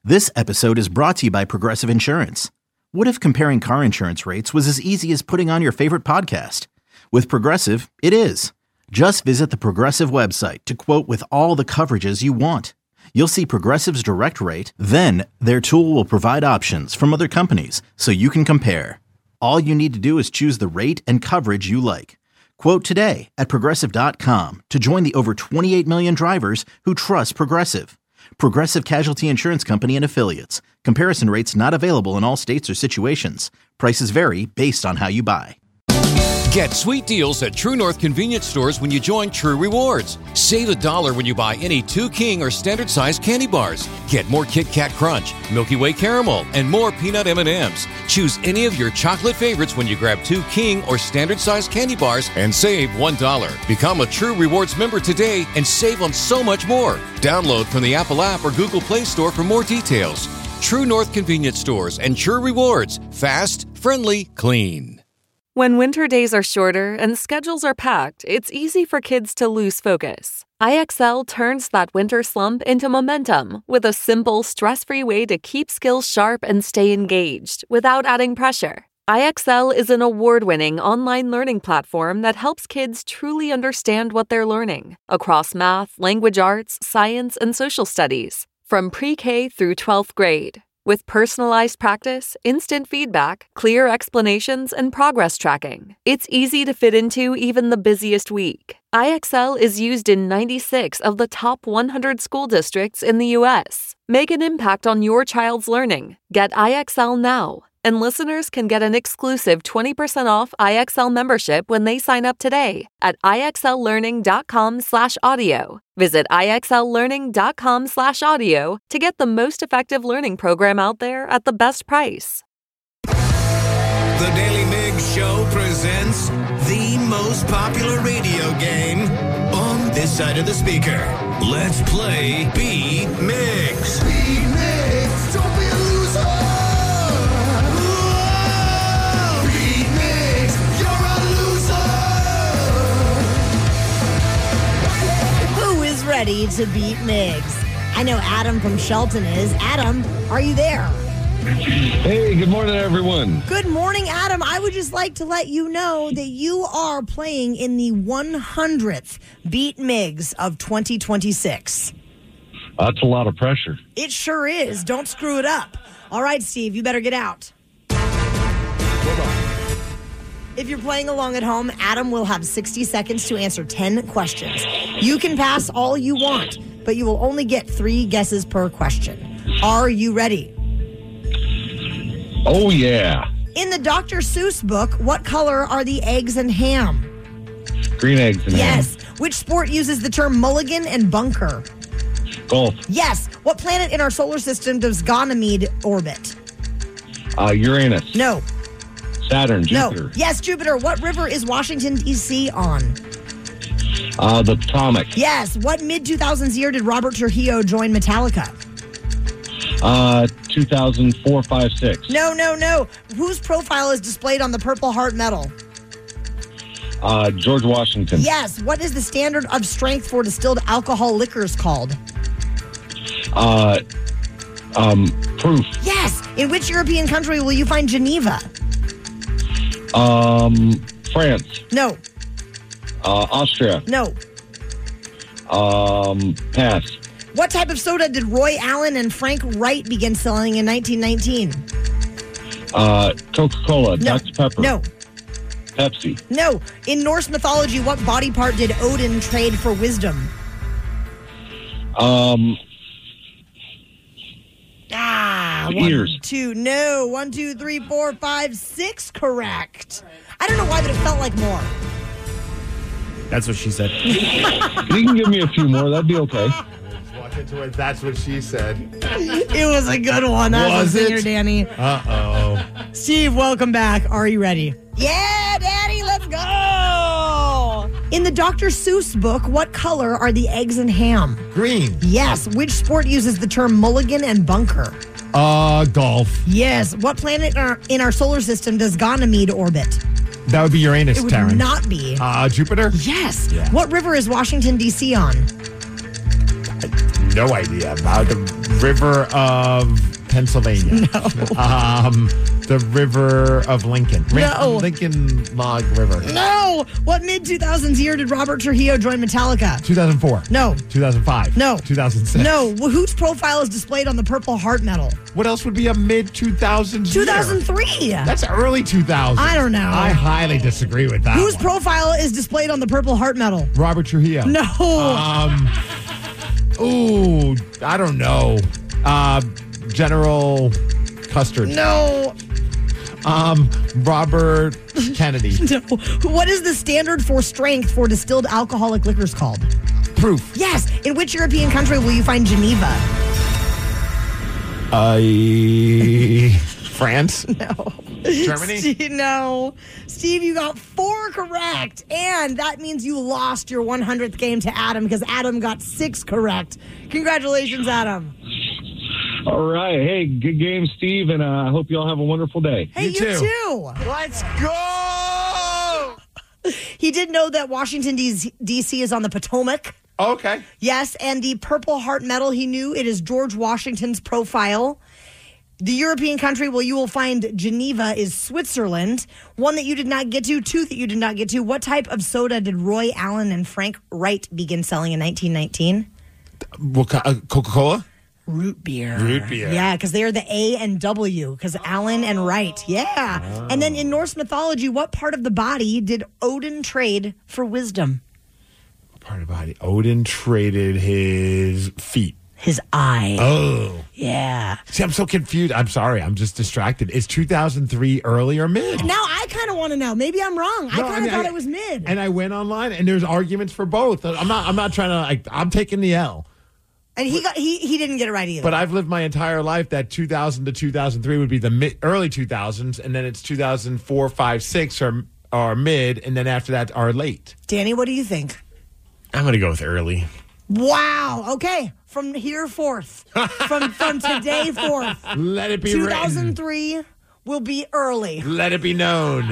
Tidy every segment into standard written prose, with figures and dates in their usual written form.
This episode is brought to you by Progressive Insurance. What if comparing car insurance rates was as easy as putting on your favorite podcast? With Progressive, it is. Just visit the Progressive website to quote with all the coverages you want. You'll see Progressive's direct rate, then their tool will provide options from other companies so you can compare. All you need to do is choose the rate and coverage you like. Quote today at Progressive.com to join the over 28 million drivers who trust Progressive. Progressive Casualty Insurance Company and Affiliates. Comparison rates not available in all states or situations. Prices vary based on how you buy. Get sweet deals at True North convenience stores when you join True Rewards. Save $1 when you buy any 2 King or standard size candy bars. Get more Kit Kat Crunch, Milky Way Caramel, and more peanut M&Ms. Choose any of your chocolate favorites when you grab 2 King or standard size candy bars and save $1. Become a True Rewards member today and save on so much more. Download from the Apple app or Google Play Store for more details. True North convenience stores and True Rewards. Fast, friendly, clean. When winter days are shorter and schedules are packed, it's easy for kids to lose focus. IXL turns that winter slump into momentum with a simple, stress-free way to keep skills sharp and stay engaged without adding pressure. IXL is an award-winning online learning platform that helps kids truly understand what they're learning across math, language arts, science, and social studies, from pre-K through 12th grade. With personalized practice, instant feedback, clear explanations, and progress tracking, it's easy to fit into even the busiest week. IXL is used in 96 of the top 100 school districts in the U.S. Make an impact on your child's learning. Get IXL now, and listeners can get an exclusive 20% off IXL membership when they sign up today at IXLlearning.com/audio. Visit IXLlearning.com/audio to get the most effective learning program out there at the best price. The Daily Migs Show presents the most popular radio game on this side of the speaker. Let's play Beat Migs. Beat Migs, don't be a loser. Whoa! Beat Migs, you're a loser. Who is ready to beat Migs? I know Adam from Shelton is. Adam, are you there? Hey, good morning, everyone. Good morning, Adam. I would just like to let you know that you are playing in the 100th Beat Migs of 2026. That's a lot of pressure. It sure is. Don't screw it up. All right, Steve, you better get out. If you're playing along at home, Adam will have 60 seconds to answer 10 questions. You can pass all you want, but you will only get 3 guesses per question. Are you ready? Oh, yeah. In the Dr. Seuss book, what color are the eggs and ham? Green eggs and Yes. Which sport uses the term mulligan and bunker? ham. Golf. Yes. What planet in our solar system does Ganymede orbit? Uranus. No. Saturn. Jupiter. No. Yes, Jupiter. What river is Washington, D.C. on? The Potomac. Yes. What mid-2000s year did Robert Trujillo join Metallica? 2004, 5, 6. No. Whose profile is displayed on the Purple Heart medal? George Washington. Yes. What is the standard of strength for distilled alcohol liquors called? Proof. Yes. In which European country will you find Geneva? France. No. Austria. No. Pass. What type of soda did Roy Allen and Frank Wright begin selling in 1919? Coca-Cola. No. Dr. Pepper. No. Pepsi. No. In Norse mythology, what body part did Odin trade for wisdom? Ears. 1, 2, 3, 4, 5, 6 correct. I don't know why, but it felt like more. That's what she said. You can give me a few more. That'd be okay. Walk into it. That's what she said. It was a good one. Was it? Singer, Danny. Uh-oh. Steve, welcome back. Are you ready? Yeah, Daddy, let's go. In the Dr. Seuss book, what color are the eggs and ham? Green. Yes. Which sport uses the term mulligan and bunker? Golf. Yes. What planet in our solar system does Ganymede orbit? That would be Uranus, It would Taryn. not be. Jupiter? Yes. Yeah. What river is Washington, D.C. on? No idea. river of Pennsylvania. No. The river of Lincoln. No. Lincoln Log River. No. What mid-2000s year did Robert Trujillo join Metallica? 2004. No. 2005. No. 2006. No. Whose profile is displayed on the Purple Heart medal? What else would be a mid-2000s 2003. That's early 2000s. I don't know. I highly disagree with that Whose one. profile is displayed on the Purple Heart medal? Robert Trujillo. No. I don't know. General Custard. No. Robert Kennedy. No. What is the standard for strength for distilled alcoholic liquors called? Proof. Yes. In which European country will you find Geneva? France. No. Germany. No. Steve, you got 4 correct. And that means you lost your 100th game to Adam because Adam got 6 correct. Congratulations, Adam. All right. Hey, good game, Steve, and I hope you all have a wonderful day. Hey, you too. Let's go! He did know that Washington, D.C. is on the Potomac. Okay. Yes, and the Purple Heart medal, he knew it is George Washington's profile. The European country where you will find Geneva is Switzerland. 1 that you did not get to, 2 that you did not get to. What type of soda did Roy Allen and Frank Wright begin selling in 1919? Coca-Cola? Root beer. Root beer. Yeah, because they are the A and W, because Allen and Wright. Yeah. Oh. And then in Norse mythology, what part of the body did Odin trade for wisdom? Part of the body. Odin traded his feet. His eye. Oh. Yeah. See, I'm so confused. I'm sorry. I'm just distracted. Is 2003 early or mid? Now I kind of want to know. Maybe I'm wrong. I kind of thought it was mid. And I went online, and there's arguments for both. I'm not trying to. I'm taking the L. And he didn't get it right either. But I've lived my entire life that 2000 to 2003 would be the early 2000s, and then it's 2004, 5, 6 are mid, and then after that are late. Danny, what do you think? I'm going to go with early. Wow. Okay. From here forth. from today forth. Let it be 2003 written. Will be early. Let it be known.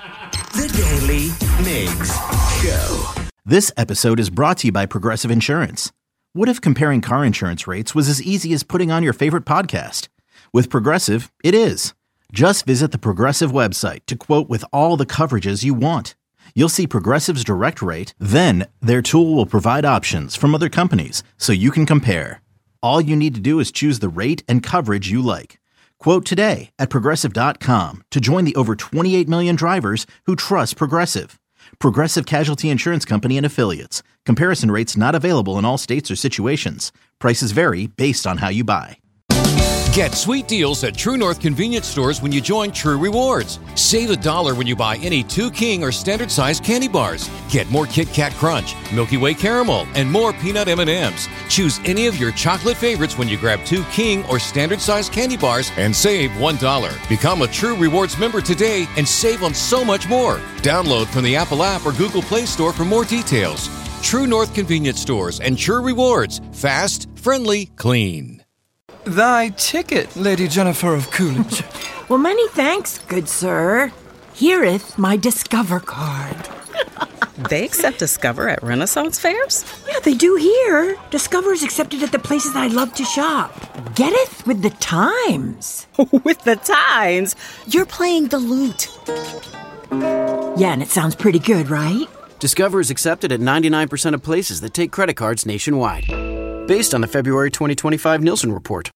The Daily Migs Show. This episode is brought to you by Progressive Insurance. What if comparing car insurance rates was as easy as putting on your favorite podcast? With Progressive, it is. Just visit the Progressive website to quote with all the coverages you want. You'll see Progressive's direct rate, then their tool will provide options from other companies so you can compare. All you need to do is choose the rate and coverage you like. Quote today at Progressive.com to join the over 28 million drivers who trust Progressive. Progressive Casualty Insurance Company and Affiliates. Comparison rates not available in all states or situations. Prices vary based on how you buy. Get sweet deals at True North convenience stores when you join True Rewards. Save $1 when you buy any 2 King or standard size candy bars. Get more Kit Kat Crunch, Milky Way Caramel, and more peanut M&Ms. Choose any of your chocolate favorites when you grab 2 King or standard size candy bars and save $1. Become a True Rewards member today and save on so much more. Download from the Apple app or Google Play Store for more details. True North convenience stores and True Rewards. Fast, friendly, clean. Thy ticket, Lady Jennifer of Coolidge. Well, many thanks, good sir. Here'th my Discover card. They accept Discover at Renaissance fairs? Yeah, they do here. Discover is accepted at the places I love to shop. Getteth with the times. With the times? You're playing the lute. Yeah, and it sounds pretty good, right? Discover is accepted at 99% of places that take credit cards nationwide. Based on the February 2025 Nielsen report.